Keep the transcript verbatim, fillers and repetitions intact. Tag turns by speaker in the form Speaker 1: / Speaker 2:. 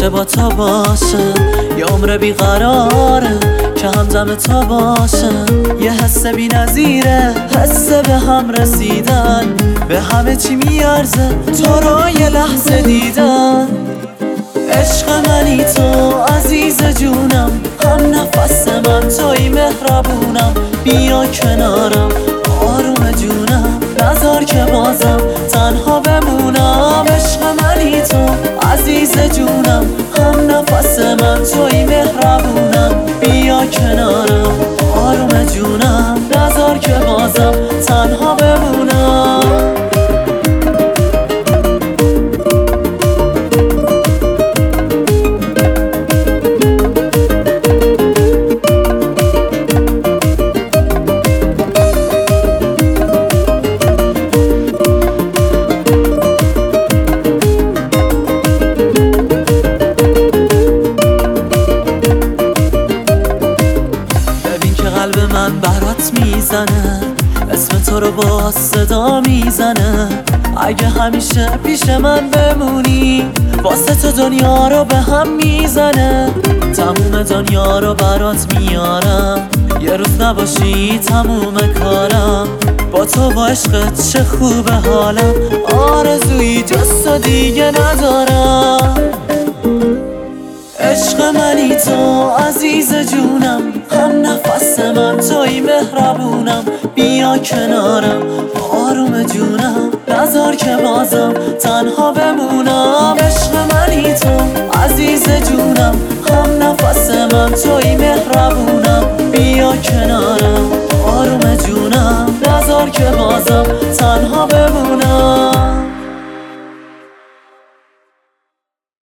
Speaker 1: همیشه با تو باشه، یه عمر بیقراره که همدم تو باشه. یه حس بی نظیره، حس به هم رسیدن، به همه چی میارزه تو رو یه لحظه دیدن. عشق منی تو عزیز جونم، هم نفس من توی مهربونم. بیا کنارم آروم جونم، نذار که بازم تنها بمونم. عشق منی تو عزیز جونم، هم نفس من توی مهربونم. بیا کنارم آروم جونم، نذار که بازم تنها بمونم. قلب من برات میزنه، اسم تو رو با صدا میزنه. اگه همیشه پیش من بمونی، واسه تو دنیا رو به هم میزنه. تموم دنیا رو برات میارم، یه روز نباشی تموم کارم. با تو با عشقت چه خوبه حالم، آرزویی جز تو دیگه ندارم. عشق منی تو عزیز جونم، هم نفس من توی مهربونم. بیا کنارم آروم جونم، نذار که بازم تنها بمونم. عشق منی تو عزیز جونم، هم نفس من توی مهربونم. بیا کنارم آروم جونم، نذار که بازم تنها بمونم.